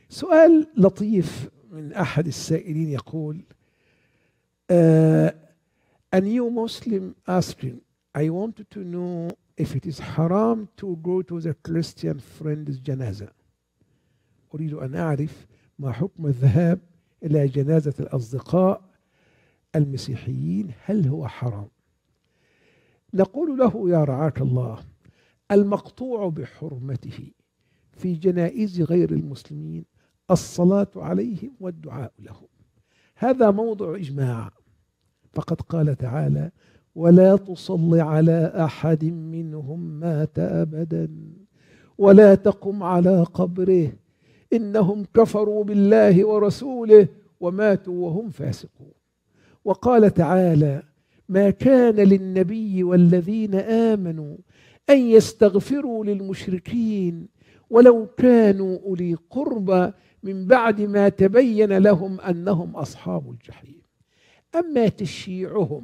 سؤال لطيف من أحد السائلين يقول a new Muslim asking, I wanted to know if it is haram to go to the Christian friend's جنازة. أريد أن أعرف ما حكم الذهاب إلى جنازة الأصدقاء المسيحيين، هل هو حرام؟ نقول له يا رعاك الله، المقطوع بحرمته في جنائز غير المسلمين الصلاة عليهم والدعاء لهم، هذا موضع إجماع، فقد قال تعالى: ولا تصل على أحد منهم مات أبدا ولا تقم على قبره إنهم كفروا بالله ورسوله وماتوا وهم فاسقون. وقال تعالى: ما كان للنبي والذين آمنوا أن يستغفروا للمشركين ولو كانوا أولي قربى من بعد ما تبين لهم أنهم أصحاب الجحيم. أما تشييعهم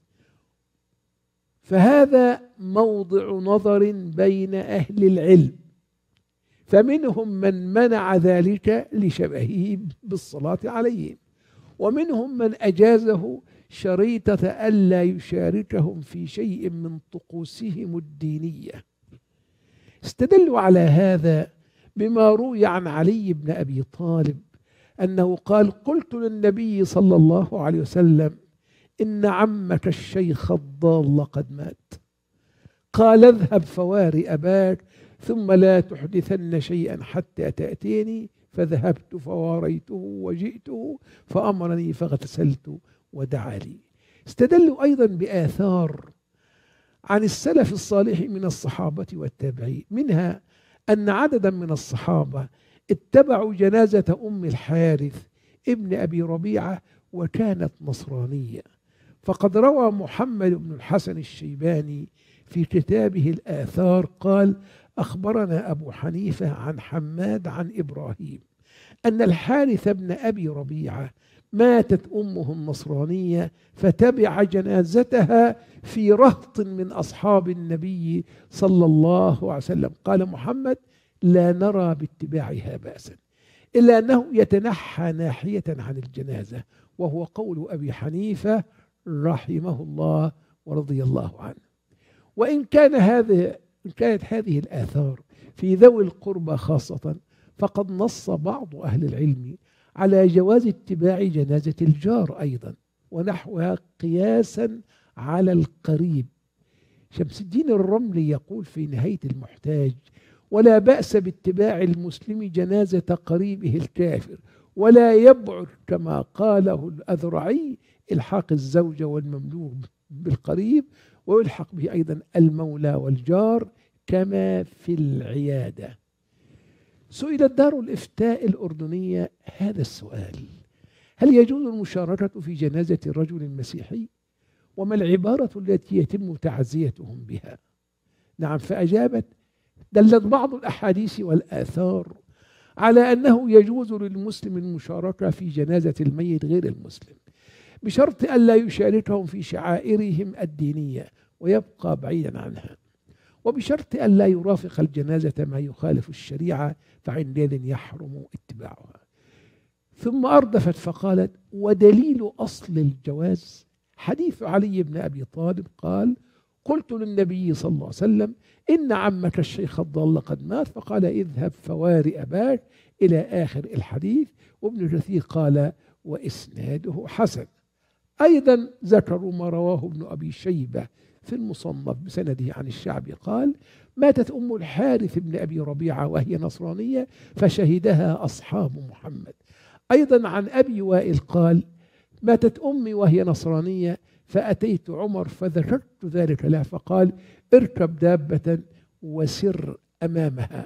فهذا موضع نظر بين أهل العلم، فمنهم من منع ذلك لشبهه بالصلاة عليهم، ومنهم من أجازه شريطة ألا يشاركهم في شيء من طقوسهم الدينية. استدلوا على هذا بما روي عن علي بن أبي طالب أنه قال: قلت للنبي صلى الله عليه وسلم: إن عمك الشيخ الضال قد مات، قال: اذهب فوار أباك ثم لا تحدثن شيئا حتى تأتيني، فذهبت فواريته وجئته فأمرني فاغتسلت ودعا لي. استدلوا أيضا بآثار عن السلف الصالح من الصحابة والتابعين، منها أن عددا من الصحابة اتبعوا جنازة أم الحارث ابن أبي ربيعة وكانت نصرانية، فقد روى محمد بن الحسن الشيباني في كتابه الآثار قال: أخبرنا أبو حنيفة عن حماد عن إبراهيم أن الحارث بن أبي ربيعة ماتت أمه النصرانية فتبع جنازتها في رهط من أصحاب النبي صلى الله عليه وسلم. قال محمد: لا نرى باتباعها بأسا، إلا أنه يتنحى ناحية عن الجنازة، وهو قول أبي حنيفة رحمه الله ورضي الله عنه. وإن كانت هذه الآثار في ذوي القربى خاصة، فقد نص بعض أهل العلم على جواز اتباع جنازة الجار أيضا ونحوها قياسا على القريب. شمس الدين الرملي يقول في نهاية المحتاج: ولا بأس باتباع المسلم جنازة قريبه الكافر، ولا يبعد كما قاله الأذرعي إلحاق الزوجة والمملوك بالقريب، ويلحق به أيضا المولى والجار كما في العيادة. سئلت دار الإفتاء الأردنية هذا السؤال: هل يجوز المشاركة في جنازة الرجل المسيحي؟ وما العبارة التي يتم تعزيتهم بها؟ نعم، فأجابت: دلت بعض الأحاديث والآثار على أنه يجوز للمسلم المشاركة في جنازة الميت غير المسلم، بشرط ألا يشاركهم في شعائرهم الدينية ويبقى بعيدا عنها، وبشرط ألا يرافق الجنازة ما يخالف الشريعة، فعندئذ يحرم اتباعها. ثم أردفت فقالت: ودليل أصل الجواز حديث علي بن أبي طالب قال: قلت للنبي صلى الله عليه وسلم: إن عمك الشيخ الضال قد مات، فقال: اذهب فوار أباك، إلى آخر الحديث. وابن كثير قال: وإسناده حسن. أيضا ذكروا ما رواه ابن أبي شيبة في المصنف بسنده عن الشعبي قال: ماتت أم الحارث بن أبي ربيعة وهي نصرانية فشهدها أصحاب محمد. أيضا عن أبي وائل قال: ماتت أمي وهي نصرانية فأتيت عمر فذكرت ذلك له، فقال: اركب دابة وسر أمامها.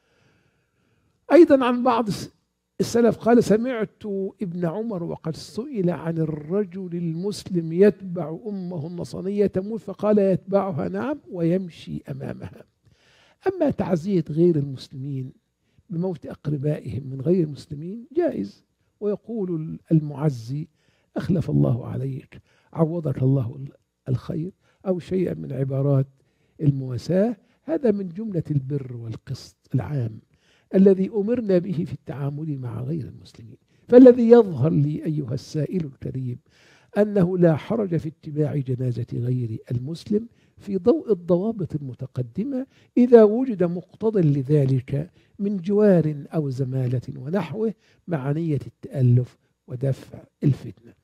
أيضا عن بعض السلف قال: سمعت ابن عمر وقد سئل عن الرجل المسلم يتبع أمه النصرانية تموت، فقال: يتبعها نعم ويمشي أمامها. أما تعزية غير المسلمين بموت أقربائهم من غير المسلمين جائز، ويقول المعزي: أخلف الله عليك، عوضك الله الخير، أو شيئا من عبارات المواساة. هذا من جملة البر والقسط العام الذي أمرنا به في التعامل مع غير المسلمين. فالذي يظهر لي أيها السائل الكريم أنه لا حرج في اتباع جنازة غير المسلم في ضوء الضوابط المتقدمة إذا وجد مقتضى لذلك من جوار أو زمالة ونحوه مع نية التألف ودفع الفتنة.